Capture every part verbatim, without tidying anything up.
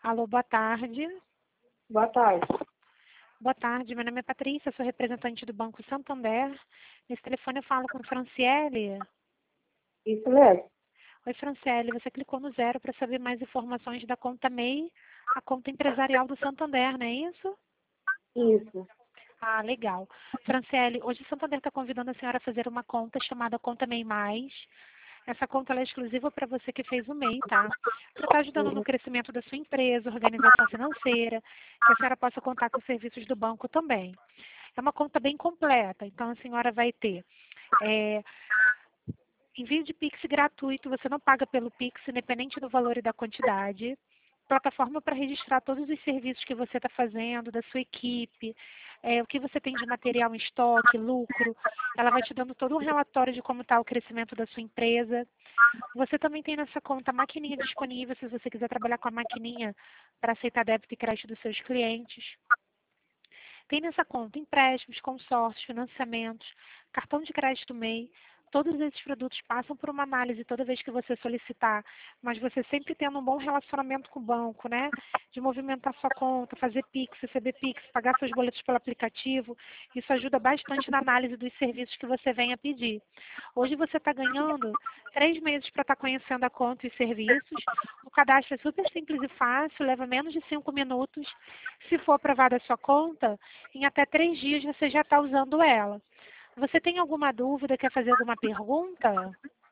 Alô, boa tarde. Boa tarde. Boa tarde, meu nome é Patrícia, sou representante do Banco Santander. Nesse telefone eu falo com Franciele. Isso mesmo? Oi, Franciele, você clicou no zero para saber mais informações da conta M E I, a conta empresarial do Santander, não é isso? Isso. Ah, legal. Franciele, hoje o Santander está convidando a senhora a fazer uma conta chamada Conta M E I Mais. Essa conta ela é exclusiva para você que fez o M E I, tá? Para estar ajudando no Uhum. crescimento da sua empresa, organização financeira, que a senhora possa contar com os serviços do banco também. É uma conta bem completa, então a senhora vai ter é, envio de Pix gratuito, você não paga pelo Pix, independente do valor e da quantidade. Plataforma para registrar todos os serviços que você está fazendo, da sua equipe, é, o que você tem de material em estoque, lucro. Ela vai te dando todo um relatório de como está o crescimento da sua empresa. Você também tem nessa conta a maquininha disponível, se você quiser trabalhar com a maquininha para aceitar débito e crédito dos seus clientes. Tem nessa conta empréstimos, consórcios, financiamentos, cartão de crédito M E I. Todos esses produtos passam por uma análise toda vez que você solicitar, mas você sempre tendo um bom relacionamento com o banco, né? De movimentar sua conta, fazer Pix, receber Pix, pagar seus boletos pelo aplicativo. Isso ajuda bastante na análise dos serviços que você venha pedir. Hoje você está ganhando três meses para estar conhecendo a conta e os serviços. O cadastro é super simples e fácil, leva menos de cinco minutos. Se for aprovada a sua conta, em até três dias você já está usando ela. Você tem alguma dúvida, quer fazer alguma pergunta?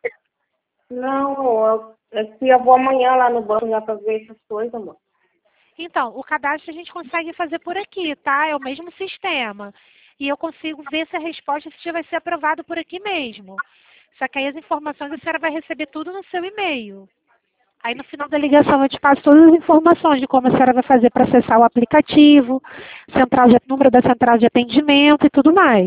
Não, eu, é que eu vou amanhã lá no banco já pra ver essas coisas, amor. Então, o cadastro a gente consegue fazer por aqui, tá? É o mesmo sistema. E eu consigo ver se a resposta se já vai ser aprovado por aqui mesmo. Só que aí as informações a senhora vai receber tudo no seu e-mail. Aí no final da ligação eu te passo todas as informações de como a senhora vai fazer para acessar o aplicativo, central de, número da central de atendimento e tudo mais.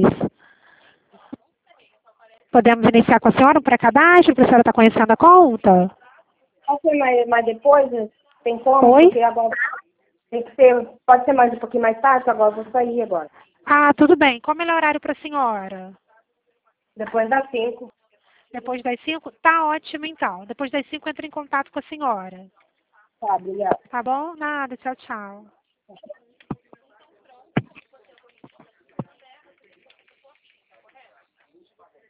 Podemos iniciar com a senhora um pré-cadastro para a senhora estar conhecendo a conta? Pode ser mais, mais depois? Né? Tem como? Oi? Porque agora tem que ser, pode ser mais um pouquinho mais tarde, agora eu vou sair agora. Ah, tudo bem. Qual é o melhor horário para a senhora? Depois das cinco. Depois das cinco? Tá ótimo, então. Depois das cinco, entre em contato com a senhora. Tá, obrigada. Tá bom? Nada. Tchau, tchau.